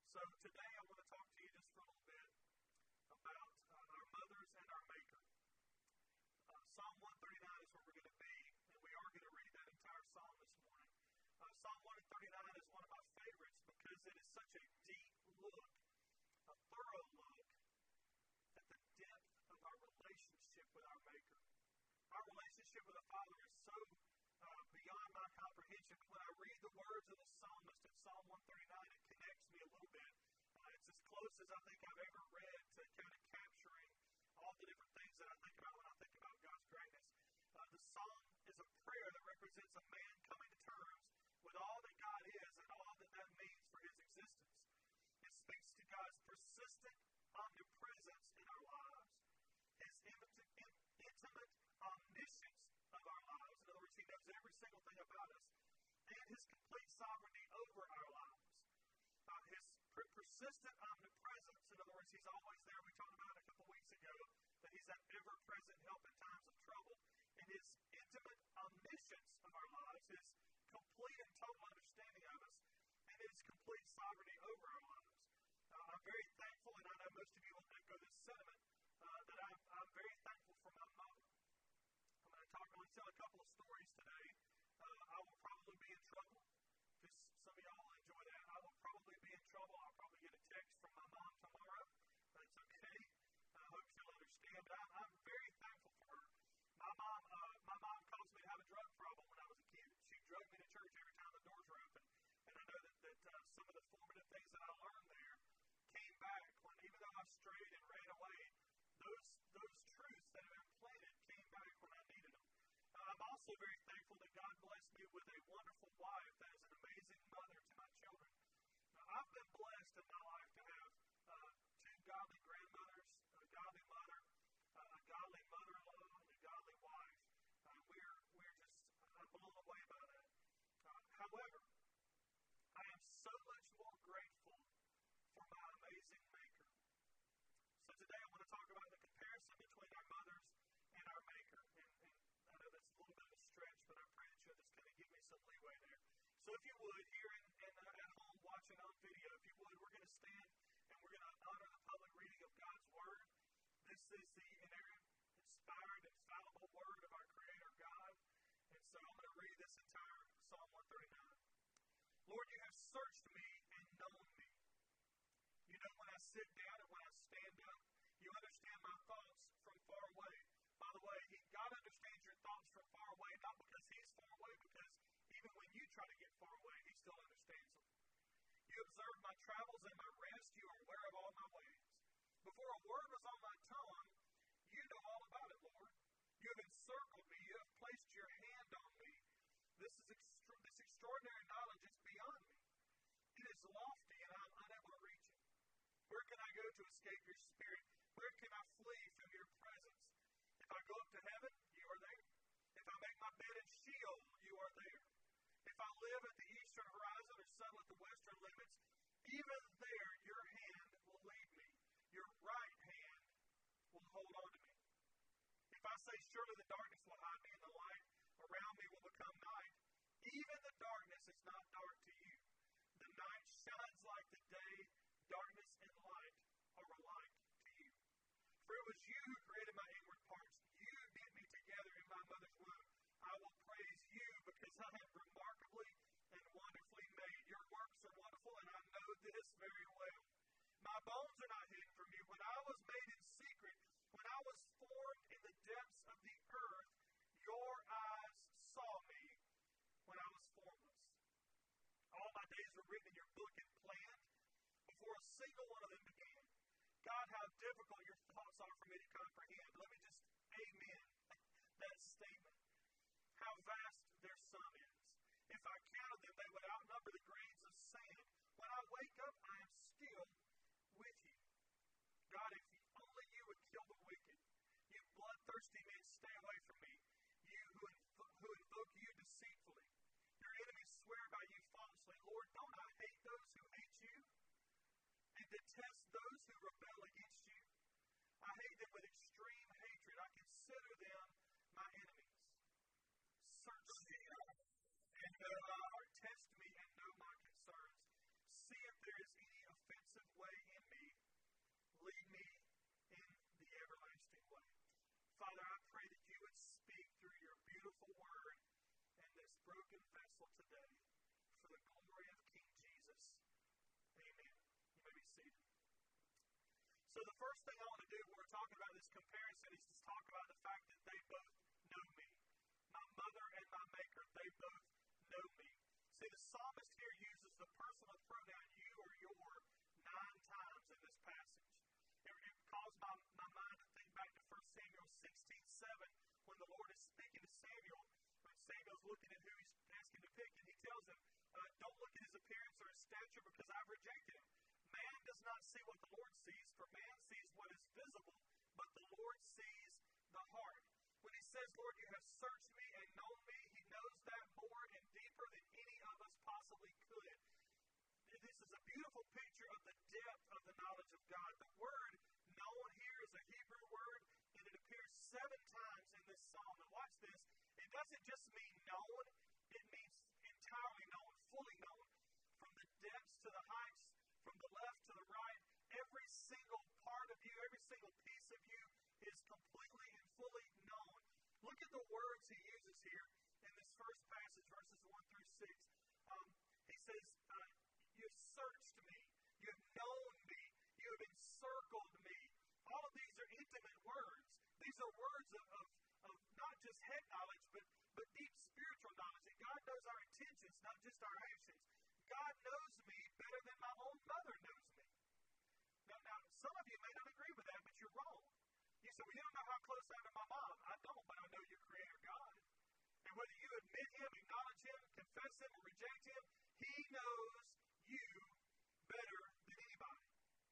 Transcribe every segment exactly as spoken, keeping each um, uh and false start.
So today I want to talk to you just for a little bit about uh, our mothers and our Maker. Uh, Psalm one thirty-nine is where we're going to be, and we are going to read that entire psalm this morning. Uh, Psalm one thirty-nine is one of my favorites because it is such a deep look, a thorough look at the depth of our relationship with our Maker. Our relationship with the Father is so uh, beyond my comprehension. When I read the words of the psalmist in Psalm one thirty-nine, it connects me a little bit. Uh, it's as close as I think I've ever read to kind of capturing all the different things that I think about when I think about God's greatness. Uh, the psalm is a prayer that represents a man coming to terms with all that God is and all that that means for his existence. It speaks to God's persistent omnipresence in our lives, his intimate, intimate omniscience of our lives. In other words, he knows every single thing about us, and his complete sovereignty over our lives. Uh, his per- persistent omnipresence, in other words, he's always there. We talked about it a couple weeks ago, that he's that ever-present help in times of trouble. And his intimate omniscience of our lives, his complete and total understanding of us, and his complete sovereignty over our lives. Uh, I'm very thankful, and I know most of you will echo this sentiment, uh, that I'm, I'm very thankful for my mother. I'm going to talk, I'm going to tell a couple of stories today. Uh, I will probably be in trouble, because some of y'all will enjoy that. I will probably be in trouble. I'll probably get a text from my mom tomorrow. That's okay. I hope she'll understand. But I, I'm very thankful for her. My mom, uh, my mom caused me to have a drug problem when I was a kid. She drug me to church every time the doors were open. And I know that, that uh, some of the formative things that I learned there came back when, even though I strayed and ran away, those those truths that have been planted came back when I needed them. Uh, I'm also very thankful that God blessed me with a wonderful wife that is an amazing mother to my children. Now, I've been blessed in my life to have uh, two godly grandmothers, a godly mother, uh, a godly mother-in-law, and a godly wife. Uh, we're we're just I'm blown away by that. Uh, however, I am so much more grateful for my amazing Maker. So today I want to talk about the comparison between our mothers and our Maker. And, and I know that's a little bit of a stretch, but I pray that you'll just kind of give me some leeway there. So if you would, here in, in, uh, at home watching on video, if you would, we're going to stand and we're going to honor the public reading of God's Word. This is the inerrant, inspired, infallible Word of our Creator God. And so I'm going to read this entire Psalm one thirty-nine. Lord, you have searched me and known me. You know when I sit down and when I stand up. You understand my thoughts from far away. By the way, he, God understands your thoughts from far away, not because he's far away, because even when you try to get far away, he still understands them. You observe my travels and my rest. You are aware of all my ways. Before a word was on my tongue, you know all about it, Lord. You have encircled me. You have placed your hand on me. This is extra- this extraordinary knowledge is beyond me. It is lofty, and I am unable to reach it. Where can I go to escape your spirit? Where can I flee from your presence? If I go up to heaven, you are there. If I make my bed in Sheol, you are there. If I live at the eastern horizon or settle at the western limits, even there your hand will lead me. Your right hand will hold on to me. If I say, surely the darkness will hide me and the light around me will become night, even the darkness is not dark to you. The night shines like the day. Darkness and light are alike to you. For it was you who created my inward parts. You knit me together in my mother's womb. I will praise you because I am remarkably and wonderfully made. Your works are wonderful, and I know this very well. My bones are not hidden from you. When I was made in secret, when I was formed in the depths of the earth, your eyes saw me when I was formless. All my days were written in your book and planned before a single one of them began. God, how difficult your thoughts are for me to comprehend. Let me just amen that statement. How vast their sum is. If I counted them, they would outnumber the grains of sand. When I wake up, I am still with you. God, if only you would kill the wicked. You bloodthirsty men, stay away from me. You who, inv- who invoke you deceitfully. Your enemies swear by you falsely. Lord, don't I hate those who hate you? And detest those who rebel against you? I hate them with extreme hatred. I consider them my enemies. Search me and know my heart. Test me and know my concerns. See if there is any offense broken vessel today for the glory of King Jesus. Amen. You may be seated. So the first thing I want to do when we're talking about this comparison is to talk about the fact that they both know me. My mother and my maker, they both know me. See, the psalmist here uses the personal pronoun you or your nine times in this passage. It, it caused my, my mind to think back to First Samuel sixteen seven when the Lord is speaking to Samuel. When Samuel's looking at who he's asking to pick, and he tells him, uh, don't look at his appearance or his stature because I've rejected him. Man does not see what the Lord sees, for man sees what is visible, but the Lord sees the heart. When he says, Lord, you have searched me and known me, he knows that more and deeper than any of us possibly could. This is a beautiful picture of the depth of the knowledge of God. The word known here is a Hebrew word, and it appears seven times in this psalm. And watch this. It doesn't just mean known. It means entirely known, fully known. From the depths to the heights, from the left to the right, every single part of you, every single piece of you is completely and fully known. Look at the words he uses here in this first passage, verses one through six. Um, he says, uh, you have searched me. You have known me. You have encircled me. All of these are intimate words. These are words of, of, of not just head knowledge, but, but deep spiritual knowledge. And God knows our intentions, not just our actions. God knows me better than my own mother knows me. Now, now, some of you may not agree with that, but you're wrong. You say, well, you don't know how close I am to my mom. I don't, but I know your Creator God. And whether you admit Him, acknowledge Him, confess Him, or reject Him, He knows you better than anybody.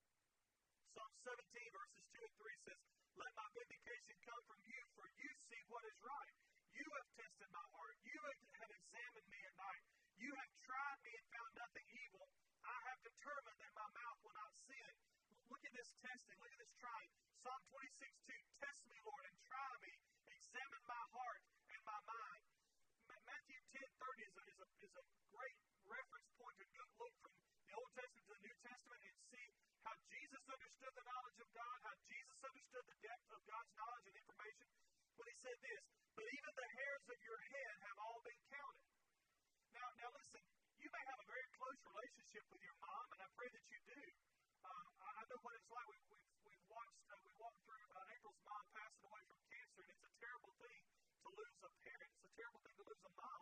Psalm seventeen, verses two and three says, let my vindication come from you, for you see what is right. You have tested my heart. You have examined me at night. You have tried me and found nothing evil. I have determined that my mouth will not sin. Look at this testing. Look at this trying. Psalm twenty-six two, test me, Lord, and try me. Examine my heart and my mind. Matthew ten thirty is a, is, a, is a great reference point to go look from the Old Testament to the New Testament and see how Jesus understood the knowledge of God, how Jesus understood the depth of God's knowledge and information. When he said this, but even the hairs of your head have all been counted. Now, now listen, you may have a very close relationship with your mom, and I pray that you do. Um, I, I know what it's like. We, we've, we've watched, uh, we walked through uh, April's mom passing away from cancer, and it's a terrible thing to lose a parent. It's a terrible thing to lose a mom.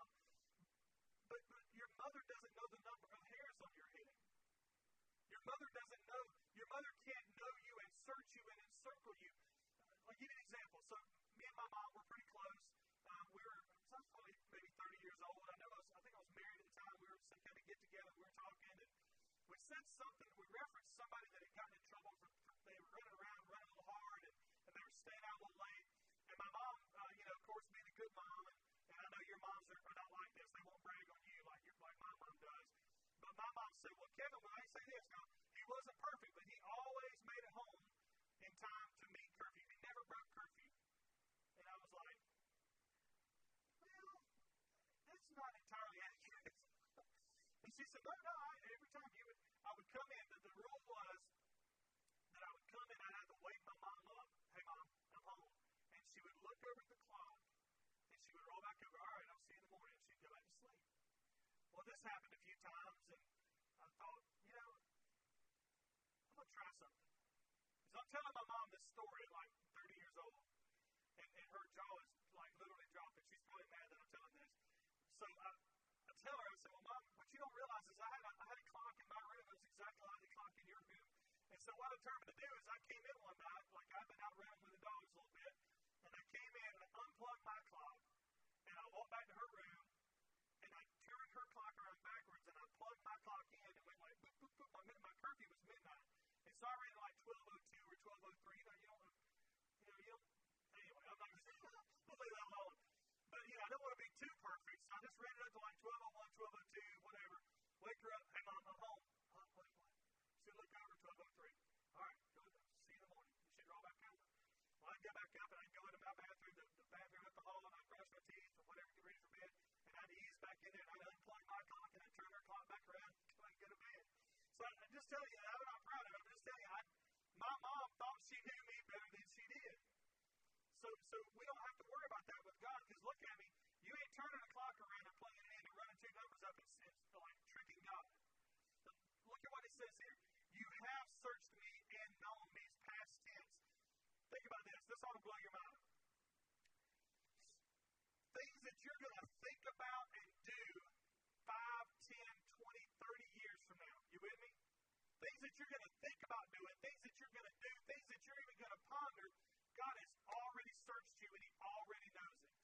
But, but your mother doesn't know the number of hairs on your head. Your mother doesn't know. Your mother can't know you and search you and encircle you. Uh, I'll give you an example. So me and my mom were pretty close. Uh, we were I was probably maybe thirty years old. I know I, was, I think I was married at the time. We were some kind of get together. We were talking, and we said something. We referenced somebody that had gotten in trouble for, for they were running around, running a little hard, and, and they were staying out a little late. And my mom, uh, you know, of course, being a good mom, and, and I know your moms are, are not like this. They won't brag on you like your like my mom does. But my mom said, well, Kevin, when I say this, now, he wasn't perfect, but he always made it home in time to meet curfew. He never broke curfew. And I was like, well, that's not entirely accurate. And she said, no, no, I, every time you would, I would come in, the, the rule was that I would come in, I'd have to wake my mom up. Hey, Mom, I'm home. And she would look over at the clock, and she would roll back over. All right, I'll see you in the morning. And she'd go back to sleep. Well, this happened a few times, and I thought, you know, I'm going to try something. So I'm telling my mom this story at like thirty years old, and, and her jaw is like literally dropping. She's probably mad that I'm telling this. So I, I tell her, I said, well, Mom, what you don't realize is I had a, I had a clock in my room. It was exactly like the clock in your room. And so what I determined to do is I came in one night, like I've been out running with the dogs a little bit, and I came in and I unplugged my clock, and I walked back to her room, and I turned her clock around backwards, and I plugged my clock in, and went like, boop, boop, boop. My, my curfew was midnight. And so I ran at like twelve oh two or twelve oh three. You know, you don't, you know, you don't, anyway, I'm not going to leave that alone. But, you know, I don't want to be too perfect, so I just ran it up to like twelve oh one, twelve oh two, whatever. Wake her up, hey, Mom, I'm home. Huh, wait, what? She'd look over, twelve oh three. All right, good. See you in the morning. She'd roll back over. Well, I'd go back up, and I'd go into my bathroom, the, the bathroom up the hall, and I'd brush my teeth or whatever, get ready for bed. And I'd ease back in there, and I'd unplug my clock, and I'd turn her clock back around, so I'd go to bed. So I'm just telling you, I'm not proud of it. I'm just telling you, I, my mom thought she knew me better than she did. So, so we don't have to worry about that with God, because look at me, you ain't turning the clock around and plugging it says here, you have searched me and known me. It's past tense. Think about this. This ought to blow your mind. Things that you're going to think about and do five, ten, twenty, thirty years from now. You with me? Things that you're going to think about doing, things that you're going to do, things that you're even going to ponder, God has already searched you and He already knows it.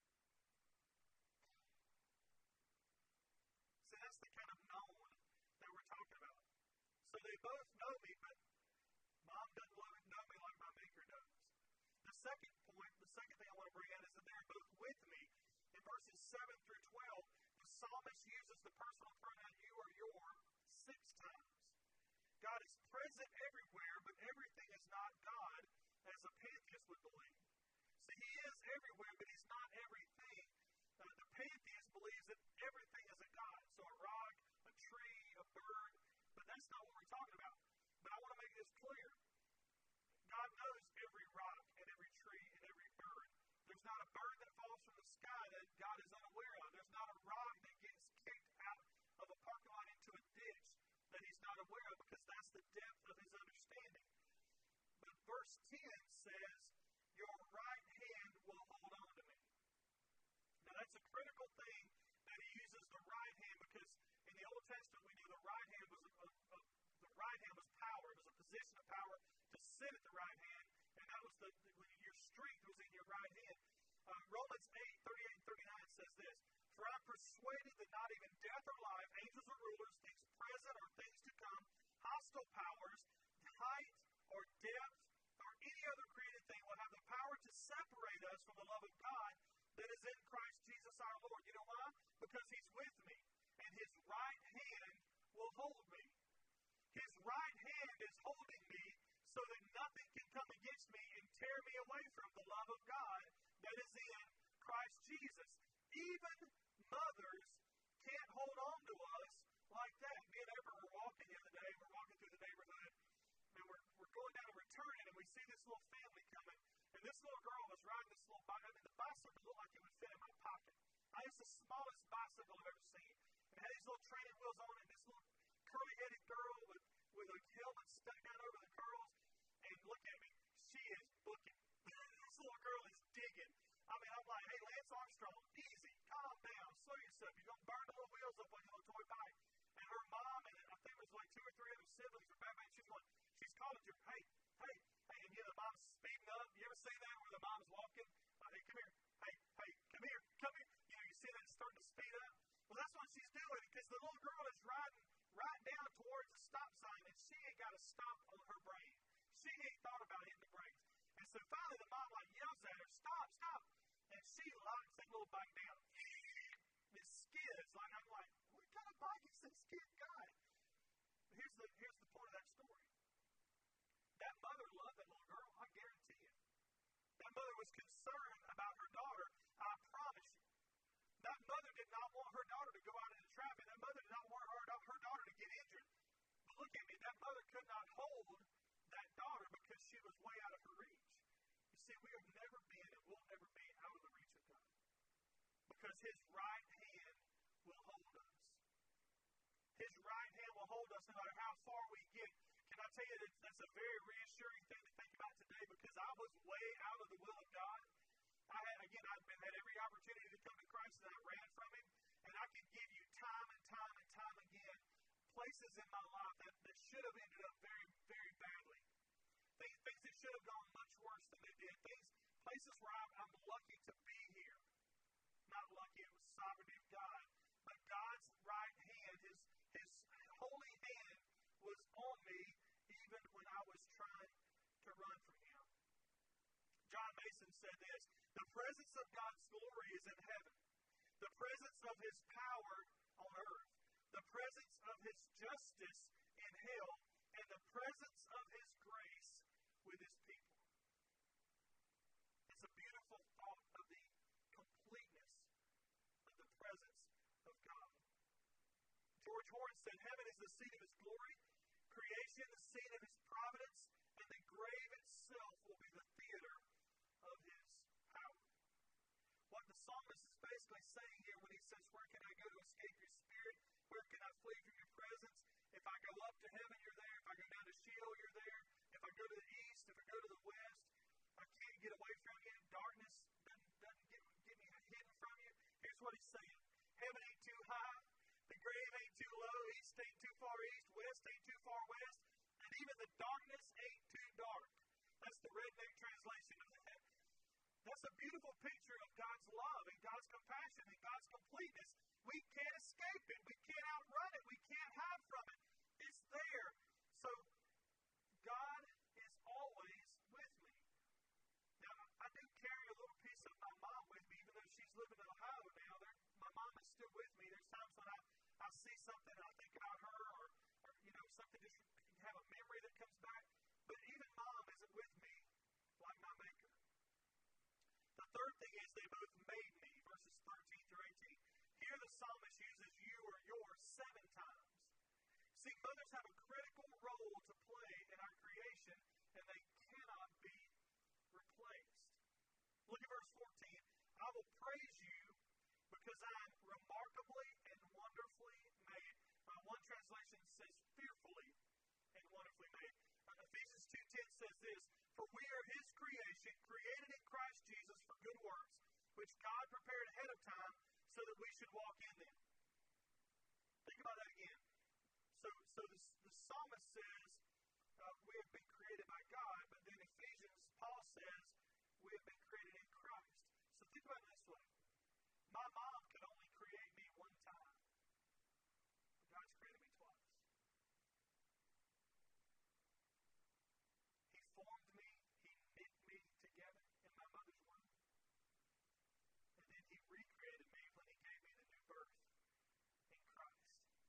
So that's the kind of known that we're talking about. So they both know me, but Mom doesn't know me like my Maker does. The second point, the second thing I want to bring out is that they're both with me. In verses seven through twelve, the psalmist uses the personal pronoun you or your six times. God is present everywhere, but everything is not God, as a pantheist would believe. See, He is everywhere, but He's not everything. Uh, the pantheist believes that everything is a God. So a rock, a tree, a bird, but that's not what we're talking about. But I want to make this clear. God knows every rock and every tree and every bird. There's not a bird that falls from the sky that God is unaware of. There's not a rock that gets kicked out of a parking lot into a ditch that He's not aware of, because that's the depth of His understanding. But verse ten says, your right hand will hold on to me. Now that's a critical thing that He uses the right hand, because in the Old Testament we knew the right hand was a, a, the right hand was power. It was a position of power to sit at the right hand, and that was the, the your strength was in your right hand. Uh, Romans eight, thirty-eight and thirty-nine says this, for I'm persuaded that not even death or life, angels or rulers, things present or things to come, hostile powers, height or depth, or any other created thing will have the power to separate us from the love of God that is in Christ Jesus our Lord. You know why? Because He's with me, and His right hand will hold me. His right hand is holding me so that nothing can come against me and tear me away from the love of God that is in Christ Jesus. Even mothers can't hold on to us like that. Me and Amber were walking the other day. We're walking through the neighborhood, and we're, we're going down and returning, and we see this little family coming. And this little girl was riding this little bike. I mean, the bicycle looked like it would fit in my pocket. I It's the smallest bicycle I've ever seen. It had these little training wheels on it, and this little curly-headed girl with, with a helmet stuck down over the curls. And look at me. She is booking. This little girl is digging. I mean, I'm like, hey, Lance Armstrong, easy, calm down, slow yourself. You're going to burn the little wheels up on your little toy bike. And her mom, and I think it was like two or three other siblings were back, and she's going, she's calling to her, hey, hey, hey, and you know, the mom's speeding up. You ever see that where the mom's walking? Uh, hey, come here. Hey, hey, come here, come here. You know, you see that starting to speed up? Well, that's what she's doing, because the little girl is riding right down towards the stop sign, and she ain't got a stop on her brain. She ain't thought about hitting the brakes. And so finally the mom like yells at her, stop, stop. And she locks that little bike down. It skids. Like, I'm like, what kind of bike is this kid got? Here's the, here's the point of that story. That mother loved that little girl, I guarantee you. That mother was concerned about her daughter, I promise you. That mother did not want her daughter to go out into traffic. That mother did not want her, her daughter to get injured. But look at me, that mother could not hold that daughter because she was way out of her reach. You see, we have never been and will never be out of the reach of God, because His right hand will hold us. His right hand will hold us no matter how far we get. Can I tell you that that's a very reassuring thing to think about today, because I was way out of the will of God. I had, again, I've been, had every opportunity to come to Christ, and I ran from Him. And I can give you time and time and time again places in my life that, that should have ended up very, very badly. Things, things that should have gone much worse than they did. Things, places where I'm, I'm lucky to be here. Not lucky, it was sovereignty of God. But God's right hand, His, His holy hand was on me even when I was trying to run from Him. John Mason said this, the presence of God's glory is in heaven. The presence of His power on earth. The presence of His justice in hell. And the presence of His grace with His people. It's a beautiful thought of the completeness of the presence of God. George Horne said, heaven is the seat of His glory, creation the seat of His providence, and the grave itself will be the theater of His power. What the psalmist is basically saying here when he says, where can I go to escape your spirit? Where can I flee from your presence? If I go up to heaven, get away from you. Darkness doesn't, doesn't get, get me hidden from you. Here's what he's saying. Heaven ain't too high. The grave ain't too low. East ain't too far east. West ain't too far west. And even the darkness ain't too dark. That's the redneck translation of that. That's a beautiful picture of God's love and God's compassion and God's completeness. We can't escape it. We can't outrun it. We can't hide from it. It's there. So, God is always with me. Now, I do carry a little piece of my mom with me, even though she's living in Ohio now. There, my mom is still with me. There's times when I, I see something and I think about her, or, or you know, something just have a memory that comes back. But even mom isn't with me like my Maker. The third thing is they both made me, verses thirteen through eighteen. Here the psalmist uses you or your seven times. See, mothers have a critical role to play in our creation, and they cannot be replaced. Look at verse fourteen. I will praise you because I am remarkably and wonderfully made. Uh, one translation says fearfully and wonderfully made. Uh, Ephesians two ten says this, for we are his creation, created in Christ Jesus for good works, which God prepared ahead of time so that we should walk in them. Think about that again. So, so the, the psalmist says uh, we have been created by God, but then Ephesians, Paul says we have been created in Christ. So think about it this way. My mom could only create me one time, but God's created me twice. He formed me, he knit me together in my mother's womb, and then he recreated me when he gave me the new birth in Christ.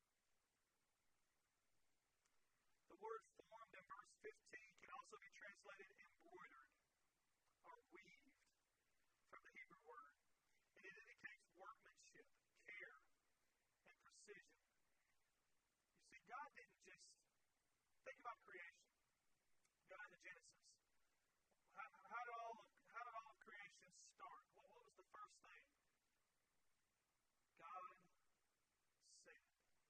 The word formed in verse fifteen can also be translated embroidered or weaved from the Hebrew word. And it indicates workmanship, care, and precision. You see, God didn't just think about creation. God in Genesis. How, how, did all of, how did all of creation start? Well, what was the first thing? God said.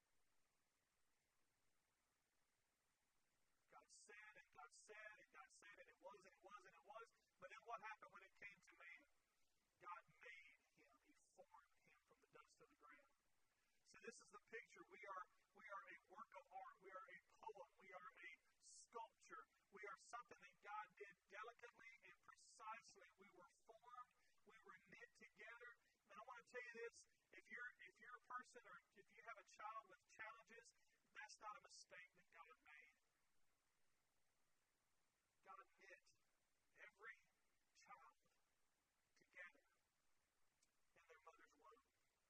God said, and God said, and God said, and it was, and it was, and it was. But then what happened when it came to man? God made him. He formed him from the dust of the ground. So this is the picture. We are, we are a work of art. We are a poem. We are a sculpture. We are something that God did delicately and precisely. We were formed. We were knit together. And I want to tell you this. If you're, if you're a person or if you have a child with challenges, that's not a mistake that God made. God knit every child together in their mother's womb.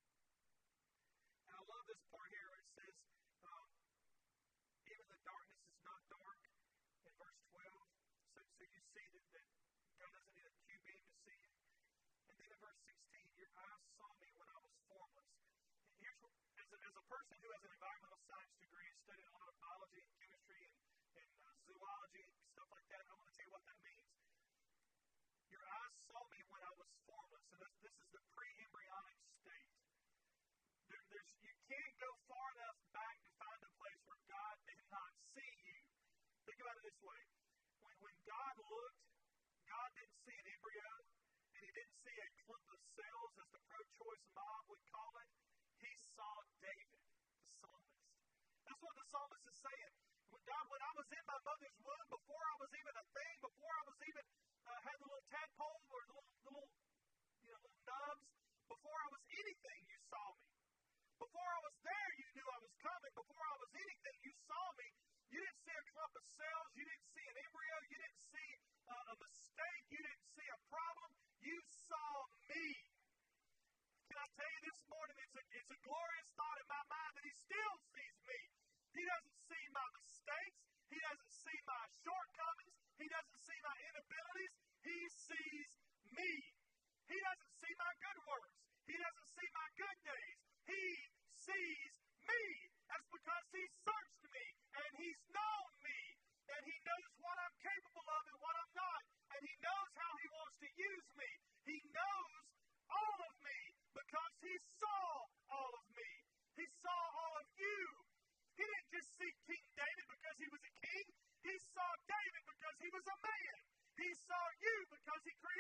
And I love this part here where it says, um, even the darkness is not dark in verse twelve. So, so you see that, that God doesn't need a Q beam to see you. And then in verse sixteen, your eyes saw me when I was formless. Here's what, as, a, as a person who has an environmental science degree, studied a lot of biology and chemistry and, and uh, zoology and stuff like that, I want to tell you what that means. Your eyes saw me when I was formless. And this, this is the pre-embryonic state. There, there's, you can't go far enough back to find a place where God did not see you. Think about it this way. When, when God looked, God didn't see an embryo, and he didn't see a clump of cells, as the pro-choice mob would call it. He saw David, the psalmist. That's what the psalmist is saying. When God, when I was in my mother's womb, before I was even a thing, before I was even uh, had the little tadpole or the little, the little, you know, little nubs, before I was anything, you saw me. Before I was there, you knew I was coming. Before I was anything, you saw me. You didn't see a clump of cells. You didn't see an embryo. You didn't see uh, a mistake. You didn't see a problem. You saw me. Can I tell you this morning, it's a, it's a glorious thought in my mind that he still sees me. He doesn't see my mistakes. He doesn't see my shortcomings. He doesn't see my inabilities. He sees me. He doesn't see my good works. He doesn't see my good days. He sees me. That's because he searched me and he's known me and he knows what I'm capable of and what I'm not, and he knows how he wants to use me. He knows all of me because he saw all of me. He saw all of you. He didn't just see King David because he was a king. He saw David because he was a man. He saw you because he created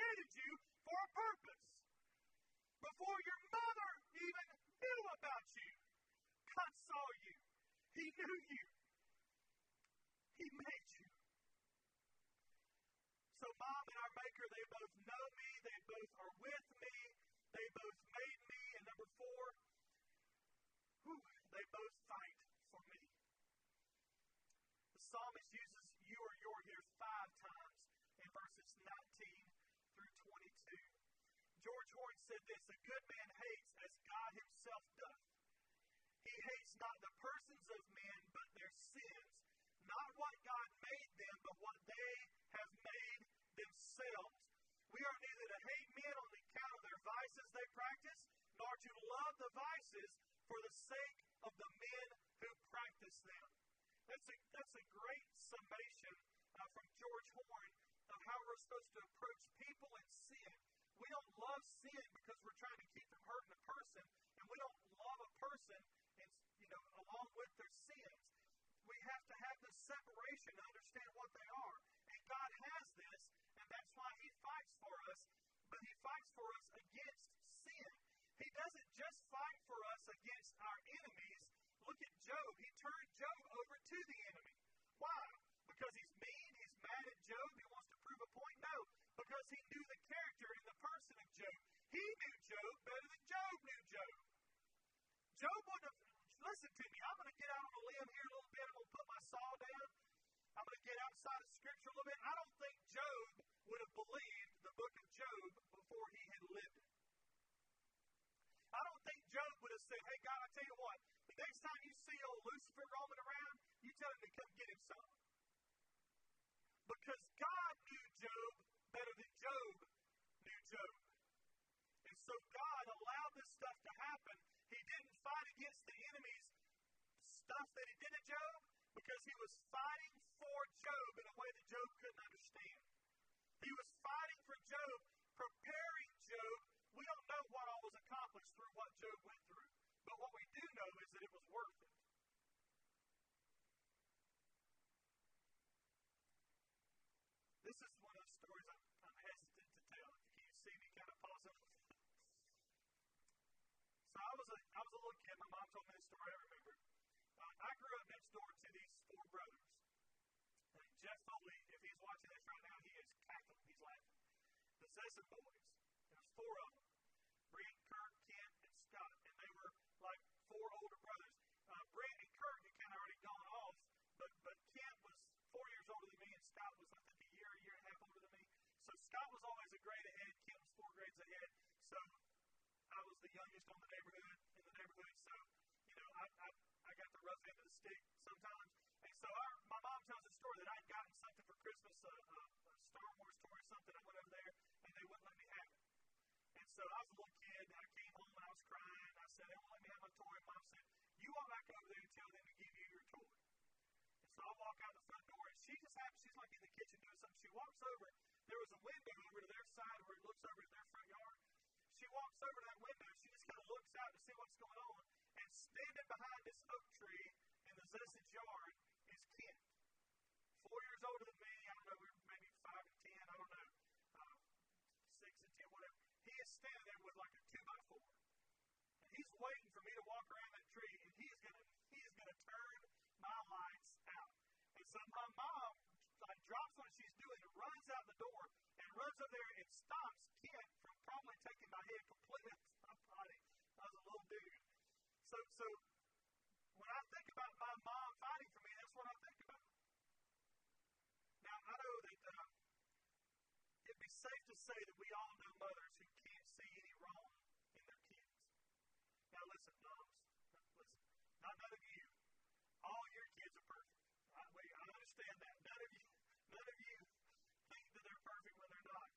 knew you. He made you. So Mom and our Maker, they both know me. They both are with me. They both made me. And number four, whew, they both fight for me. The psalmist uses you or your here five times in verses nineteen through twenty-two. George Horne said this, a good man hates as God himself doth. He hates not the persons of men, but their sins. Not what God made them, but what they have made themselves. We are neither to hate men on account of their vices they practice, nor to love the vices for the sake of the men who practice them. That's a, that's a great summation uh, from George Horne of how we're supposed to approach people in sin. We don't love sin because we're trying to keep from hurting a person, and we don't love a person and, you know, along with their sins. We have to have this separation to understand what they are. And God has this, and that's why He fights for us, but He fights for us against sin. He doesn't just fight for us against our enemies. Look at Job. He turned Job over to the enemy. Why? Because he's mean, he's mad at Job, he wants to prove a point? No, because he knew the character and the person of Job. He knew Job better than Job knew Job. Job wouldn't have, listen to me, I'm going to get out on a limb here a little bit, I'm going to put my saw down, I'm going to get outside of Scripture a little bit. I don't think Job would have believed the book of Job before he had lived it. I don't think Job would have said, hey, God, I tell you what, the next time you see old Lucifer roaming around, you tell him to come get him some. Because God knew Job better than Job knew Job. And so God allowed this stuff to happen. He didn't fight against the enemy's stuff that he did to Job because he was fighting for Job in a way that Job couldn't understand. He was fighting for Job, preparing Job. We don't know what all was accomplished through what Job went through. But what we do know is that it was worth it. This is one of those stories I'm, I'm hesitant to tell. Can you see me kind of pausing? So I was a I was a little kid. My mom told me this story. I remember. Uh, I grew up next door to these four brothers. Uh, Jeff Foley, if he's watching this right now, he is cackling. He's laughing. The Zesson boys. There was four of them. Brent, Kurt, Kent, and Scott. And they were like four older brothers. Uh, Brent and Kurt had kind of already gone off, but but Kent was four years older than me, and Scott was, I think, a year, a year and a half older than me. So Scott was always a grade ahead. Kent was four grades ahead. So I was the youngest on the neighborhood, in the neighborhood. So, you know, I I, I got the rough end of the stick sometimes. And so our, my mom tells a story that I'd gotten something for Christmas, a, a, a Star Wars toy or something. I went over there, and they wouldn't let me have it. And so I was a little kid, and I came home, and I was crying. I said, they won't let me have my toy. And Mom said, you walk back over there and tell them to give you your toy. And so I walk out the front door, and she just happens, she's like in the kitchen doing something. She walks over. There was a window over to their side where it looks over to their front yard. She walks over to that window. She just kind of looks out to see what's going on. And standing behind this oak tree in the Zessage yard is Kent. Four years older than me. I don't know, maybe five and ten. I don't know. Uh, six and ten, whatever. He is standing there with like a two by four. And he's waiting for me to walk around that tree, and he is gonna he is gonna turn my lights out. And so my mom like drops what she's doing and runs out the door and runs over there and stops Kent from probably taking my head completely off my body. I was a little dude. So so when I think about my mom fighting for me, that's what I think about. Now I know that uh, it'd be safe to say that we all know mothers who can't see any wrong in their kids. Now listen, moms, listen, not none of you. All your kids are perfect. I, wait, I understand that. None of you, none of you think that they're perfect when they're not.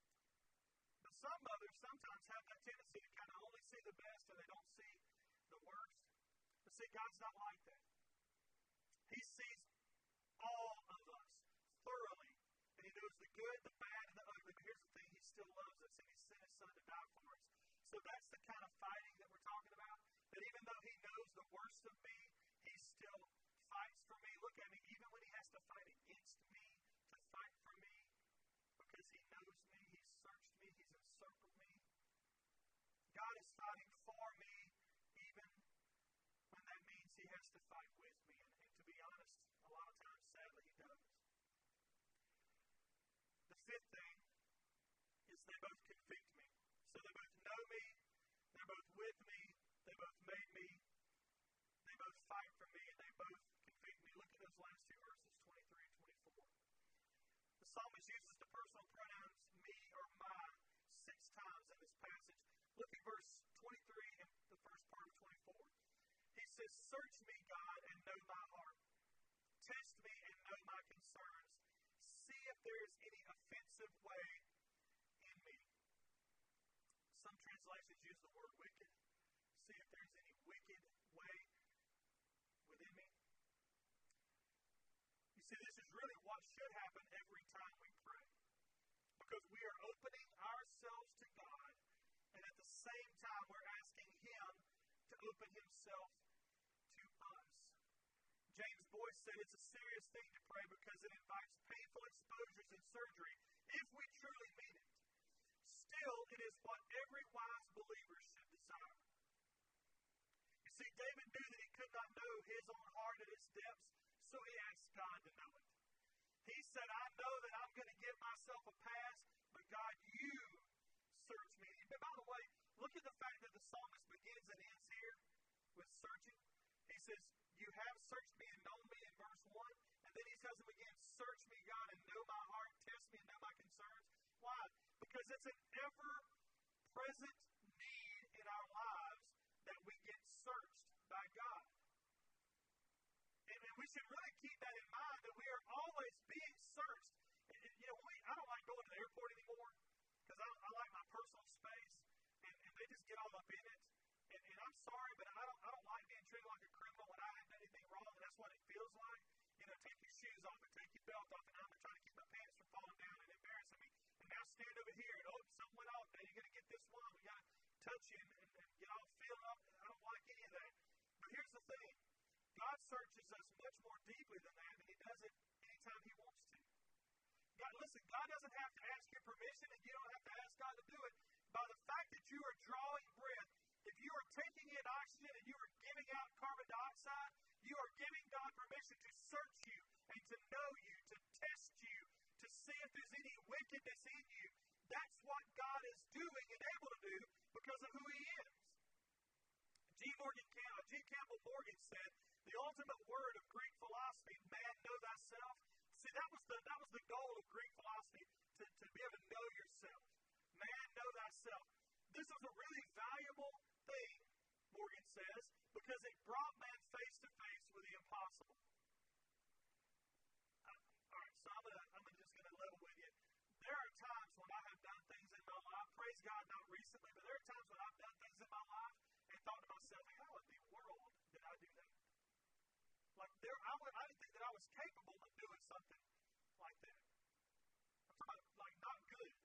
But some mothers sometimes have that tendency to kind of only see the best and they don't see the worst. But see, God's not like that. He sees all of us thoroughly. And He knows the good, the bad, and the ugly. But here's the thing, He still loves us, and He sent His Son to die for us. So that's the kind of fighting that we're talking about. That even though He knows the worst of me, He still fights for me. Look at me, even when He has to fight against me to fight for me, because He knows me, He's searched me, He's encircled me. God is fighting for me, even when that means He has to fight with me. And, fifth thing is they both convict me. So they both know me, they're both with me, they both made me, they both fight for me, and they both convict me. Look at those last two verses, twenty-three and twenty-four. The psalmist uses the personal pronouns me or my six times in this passage. Look at verse twenty-three and the first part of twenty-four. He says, search me, God, and know my heart. Test me and know my concerns. See if there is any offensive way in me. Some translations use the word wicked. See if there's any wicked way within me. You see, this is really what should happen every time we pray. Because we are opening ourselves to God, and at the same time we're asking Him to open Himself to us. James Boyce said it's a serious thing to pray because it invites painful exposures and surgery if we truly mean it. Still, it is what every wise believer should desire. You see, David knew that he could not know his own heart at its depths, so he asked God to know it. He said, I know that I'm going to give myself a pass, but God, you search me. But by the way, look at the fact that the psalmist begins and ends here with searching. He says, you have searched me and known me in verse one. And then he tells him again, search me, God, and know my heart. Test me and know my concerns. Why? Because it's an ever-present need in our lives that we get searched by God. And, and we should really keep that in mind, that we are always being searched. And, and, you know, we, I don't like going to the airport anymore because I, I like my personal space, and, and they just get all up in it. And, and I'm sorry, but I don't, I don't like being treated like a criminal when I haven't done anything wrong, and that's what it feels like. You know, take your shoes off and take your belt off, and I'm trying to keep my pants from falling down and embarrassing me. And now stand over here, and oh, something went off. Now you're going to get this one. We got to touch you and, and, and get all filled up. I don't like any of that. But here's the thing. God searches us much more deeply than that, and He does it anytime He wants to. God, listen, God doesn't have to ask your permission, and you don't have to ask God to do it. By the fact that you are drawing breath, if you are taking in oxygen and you are giving out carbon dioxide, you are giving God permission to search you and to know you, to test you, to see if there's any wickedness in you. That's what God is doing and able to do because of who He is. G. Morgan Campbell, G. Campbell Morgan said, the ultimate word of Greek philosophy, man, know thyself. See, that was the that was the goal of Greek philosophy, to, to be able to know yourself. Man, know thyself. This was a really valuable thing, Morgan says, because it brought man face to face with the impossible. Uh, all right, so I'm, gonna, I'm just going to level with you. There are times when I have done things in my life, praise God, not recently, but there are times when I've done things in my life and thought to myself, how in the world did I do that? Like, there, I, would, I didn't think that I was capable of doing something like that. I'm talking about, like, not good.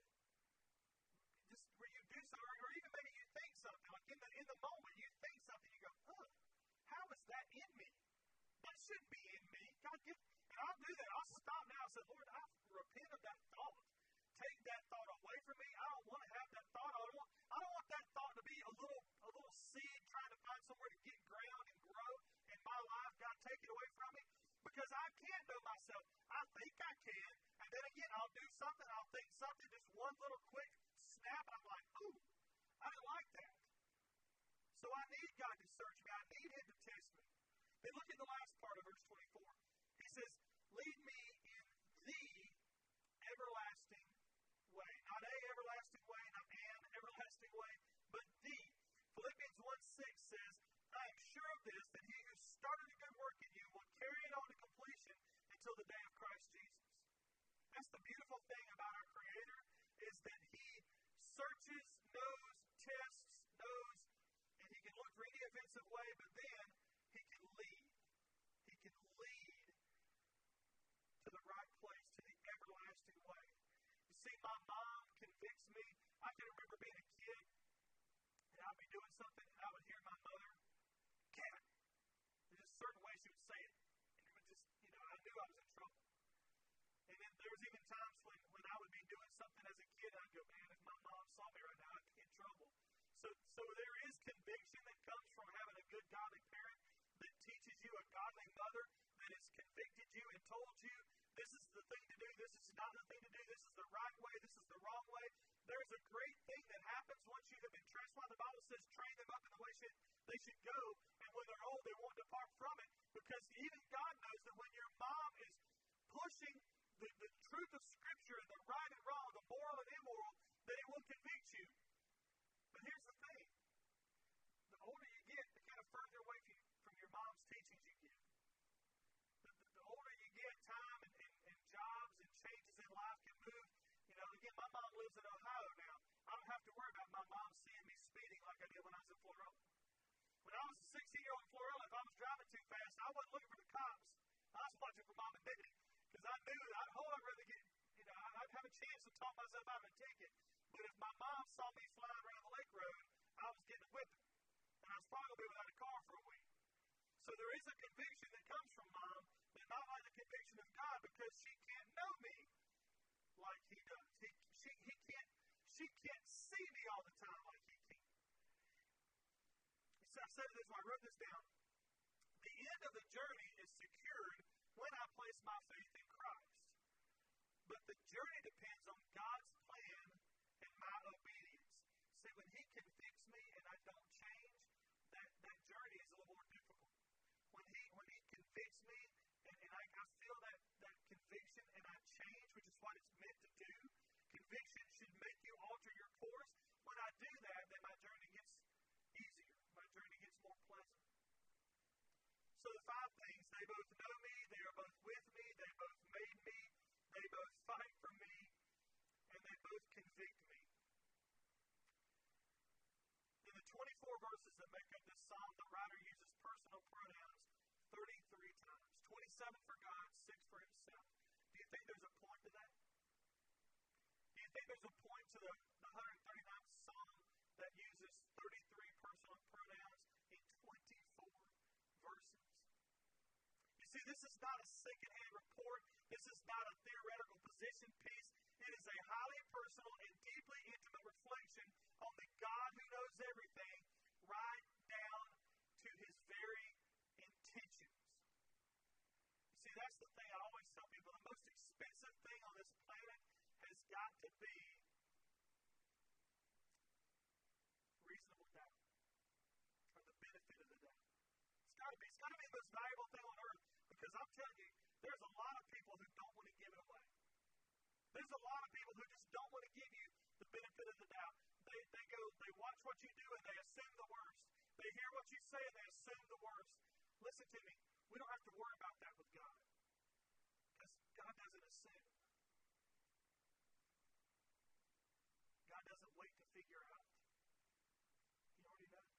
Just where you do something, or even maybe you think something, like in the in the moment, you think something, you go, huh, how is that in me? That shouldn't be in me. God, get, and I'll do that. I'll stop now and say, Lord, I repent of that thought. Take that thought away from me. I don't want to have that thought. I don't want, I don't want that thought to be a little a little seed trying to find somewhere to get ground and grow in my life. God, take it away from me. Because I can't know myself. I think I can. And then again, I'll do something. I'll think something. Just one little quick snap. And I'm like, ooh, I didn't like that. So I need God to search me. I need Him to test me. Then look at the last part of verse twenty-four. He says, lead me in the everlasting way. Not a everlasting way, not an everlasting way, but the. Philippians one six says, I am sure of this, that He who started a good work in you will carry it on to completion until the day of Christ Jesus. That's the beautiful thing about our Creator, is that He searches, knows, tests, knows, and He can look for any offensive way, but then He can lead. He can lead to the right place, to the everlasting way. You see, my mom convicts me. I can remember being a kid, and I'd be doing something, and I would hear my mother, Cat. There's just certain ways she would say it. And it would just, you know, I knew I was in trouble. And then there was even times when, when I would be doing something as a kid, and I'd go, man, if my mom saw me right now, I'd be in trouble. So, so there is conviction that comes from having a good godly parent that teaches you, a godly mother that has convicted you and told you, this is the thing to do, this is not the thing to do. This is the right way. This is the wrong way. There's a great thing that happens once you have been transformed. The Bible says, train them up in the way should, they should go, and when they're old, they won't depart from it. Because even God knows that when your mom is pushing the, the truth of Scripture and the right and wrong, the moral and immoral, that it will convict you. But here's the thing. The older you get, the kind of further away from, from your mom's teachings you get. The, the, the older you get, time and, and, and jobs and changes in life can move. You know, again, my mom lives in Ohio now. I don't have to worry about my mom seeing me speeding like I did when I was in Florida. When I was a sixteen-year-old in Florida, if I was driving too fast, I wasn't looking for the cops. I was watching for Mom and Daddy. Because I knew that I'd, oh, I'd rather get, you know, I'd have a chance to talk myself out of a ticket. But if my mom saw me flying around the lake road, I was getting a whipping. And I was probably going to be without a car for a week. So there is a conviction that comes from Mom, but not like the conviction of God, because she can't know me like He does. He, she, he can't, she can't see me all the time like He can. So I said this, I wrote this down. The end of the journey is secured when I place my faith in Christ. But the journey depends on God's plan and my obedience. See, when He convicts me and I don't change, that, that journey is a little more difficult. When He when He convicts me and, and I, I feel that, that conviction and I change, which is what it's meant to do, conviction should make you alter your course. When I do that, then my journey gets easier. My journey gets more pleasant. So the five things, they both know me, they are both with me, they both made me, they both fight for me, and they both convict me. In the twenty-four verses that make up this psalm, the writer uses personal pronouns thirty-three times. twenty-seven for God, six for Himself. Do you think there's a point to that? Do you think there's a point to the, the one hundred thirty-ninth psalm that uses thirty-three personal pronouns in twenty-four verses? You see, this is not a second-hand report. This is not a theoretical position piece. It is a highly personal and deeply intimate reflection on the God who knows everything, right down to His very intentions. You see, that's the thing I always tell people. The most expensive thing on this planet has got to be reasonable doubt, or the benefit of the doubt. It's got to be. It's got to be the most valuable thing on earth, because I'm telling you, there's a lot of people who don't want to give it away. There's a lot of people who just don't want to give you the benefit of the doubt. They they go, they watch what you do and they assume the worst. They hear what you say and they assume the worst. Listen to me. We don't have to worry about that with God, because God doesn't assume. God doesn't wait to figure out. He already knows.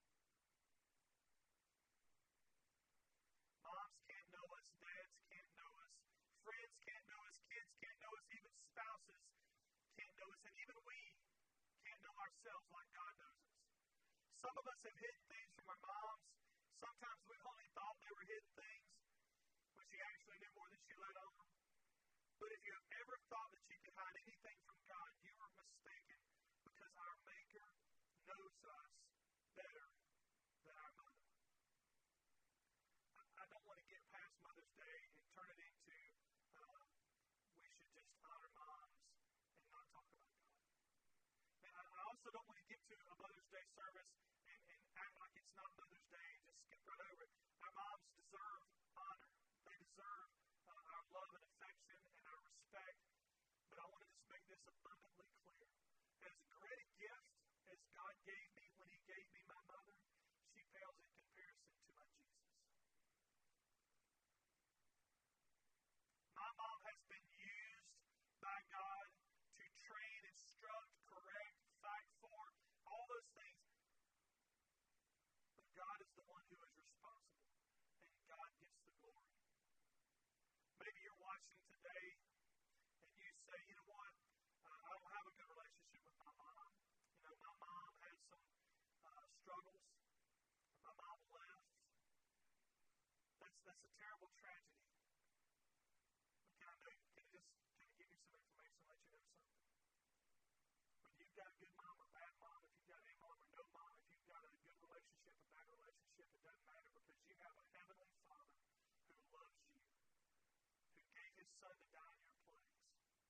Moms can't know us, dads can't know us, friends can't know us, kids can't know us, even spouses can't know us, and even we can't know ourselves like God knows us. Some of us have hidden things from our moms. Sometimes we only thought they were hidden things, but she actually knew more than she let on. But if you have ever thought that you could hide anything from God, you are mistaken, because our Maker knows us better than our mother. I don't want to get past Mother's Day and turn it into uh, we should just honor moms and not talk about God. And I, I also don't want to get to a Mother's Day service and, and act like it's not Mother's Day and just skip right over it. Our moms deserve honor. They deserve uh, our love and affection and our respect. But I want to just make this abundantly clear. As great a gift as God gave me when He gave me my mother, she pales in comparison to my Jesus. My mom has been used by God to train, instruct, correct, fight for, all those things. But God is the one who is responsible, and God gets the glory. Maybe you're watching today, and you say, you know what, uh, I don't have a good relationship with my mom. You know, my mom had some uh, struggles. My mom left. That's, that's a terrible tragedy. Can I, know, can I just can I give you some information and let you know something? Whether you've got a good mom or bad mom, if you've got a mom or no mom, if you've got a good relationship, a bad relationship, it doesn't matter, because you have a heavenly Father who loves you, who gave His Son to die in your place.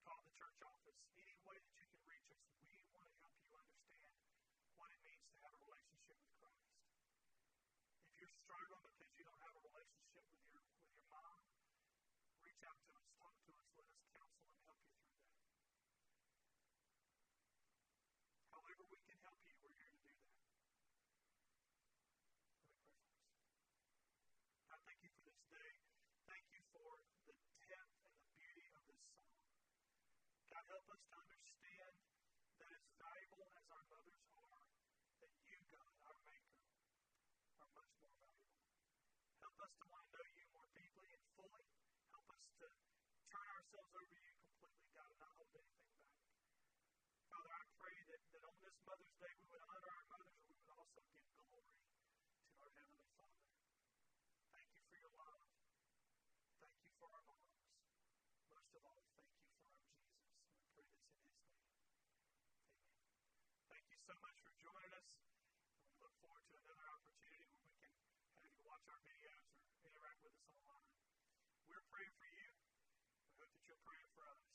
call the church office. Any way that you can reach us, we want to help you understand what it means to have a relationship with Christ. If you're struggling because you don't have a relationship with your with your mom, reach out to us, talk to us, let us counsel and help you through that. However we can help you, we're here to do that. Let me pray for us. God, thank you for this day. Thank you for the depth and the beauty of this song. God, help us to understand that as valuable as our mothers are, that you, God, our Maker, are much more valuable. Help us to want to know you more deeply and fully. Help us to turn ourselves over to you completely, God, and not hold anything back. Father, I pray that, that on this Mother's Day we would honor our mothers, and we would also give glory to our Heavenly Father. Thank you for your love. Thank you for our moms. Most of all, thank you for our Jesus. We pray this in his name. Amen. Thank you so much for joining us. We look forward to another opportunity where we can have you watch our videos or interact with us online. We're praying for you. We hope that you're praying for us.